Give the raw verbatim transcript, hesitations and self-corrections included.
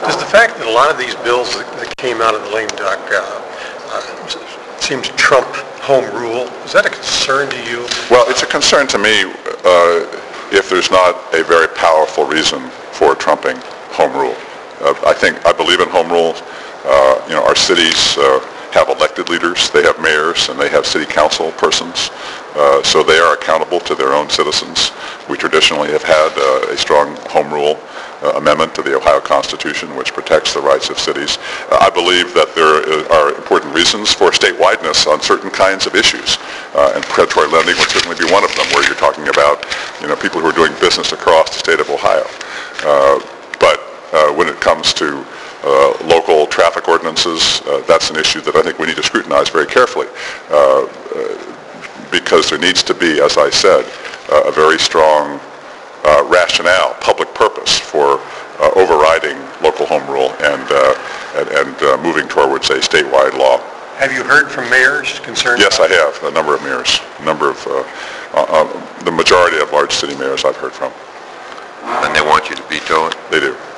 Does the fact that a lot of these bills that that came out of the lame duck uh, uh, seem to trump home rule, is that a concern to you? Well, it's a concern to me uh, if there's not a very powerful reason for trumping home rule. Uh, I think, I believe in home rule. Uh, you know, our cities uh, have elected leaders, they have mayors, and they have city council persons, uh, so they are accountable to their own citizens. We traditionally have had uh, a strong home rule uh, amendment to the Ohio Constitution, which protects the rights of cities. Uh, I believe that there are important reasons for statewide-ness on certain kinds of issues, uh, and predatory lending would certainly be one of them, where you're talking about, you know, people who are doing business across the state of Ohio. Uh, but uh, when it comes to Uh, local traffic ordinances, uh, that's an issue that I think we need to scrutinize very carefully uh, uh, because there needs to be, as I said, uh, a very strong uh, rationale, public purpose for uh, overriding local home rule and, uh, and, and uh, moving towards a statewide law. Have you heard from mayors concerned? Yes, I have, a number of mayors, a number of, uh, uh, uh, the majority of large city mayors I've heard from. And they want you to veto it? They do.